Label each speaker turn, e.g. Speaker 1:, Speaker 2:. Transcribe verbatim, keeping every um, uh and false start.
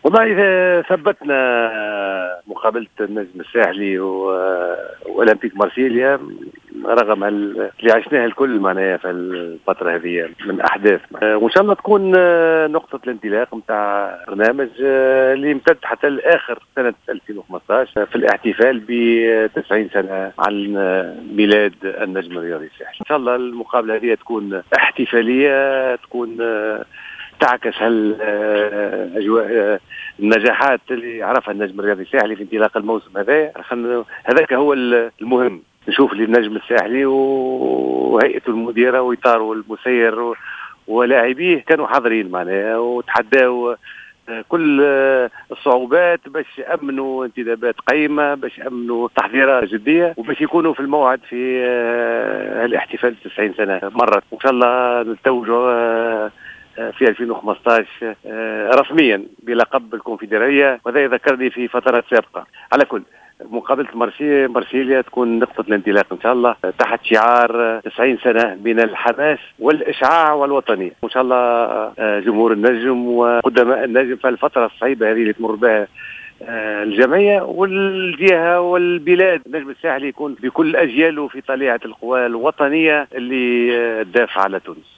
Speaker 1: والله إذا ثبتنا مقابلة النجم الساحلي وأولمبيك مارسيليا رغم اللي عشناها الكل معناها في الفترة هذه من أحداث، وإن شاء الله تكون نقطة الانطلاق نتاع برنامج اللي يمتد حتى لآخر سنة ألفين وخمسة عشر في الاحتفال ب تسعين سنة عن ميلاد النجم الرياضي الساحلي. إن شاء الله المقابلة هذه تكون احتفالية، تكون تعكس هالأجواء النجاحات اللي عرفها النجم الرياضي الساحلي في انطلاق الموسم هذا. هذاك هو المهم، نشوف للنجم الساحلي وهيئته المديرة وإطاره المسير ولاعبيه كانوا حاضرين معناها وتحداوا كل الصعوبات باش يأمنوا انتدابات قيمة، باش يأمنوا تحضيرات جدية، وباش يكونوا في الموعد في الاحتفال تسعين سنة مرة. وإن شاء الله نتوجوا في ألفين وخمسة عشر رسميا بلقب الكونفدرالية، وهذا يذكرني في فترات سابقة. على كل مقابلة مارسيليا تكون نقطة الانطلاق إن شاء الله تحت شعار تسعين سنة من الحماس والإشعاع والوطنية. وإن شاء الله جمهور النجم وقدماء النجم في الفترة الصعيبة هذه اللي تمر بها الجمعية والجهة والبلاد، النجم الساحلي يكون بكل أجياله في طليعة القوى الوطنية اللي تدافع على تونس.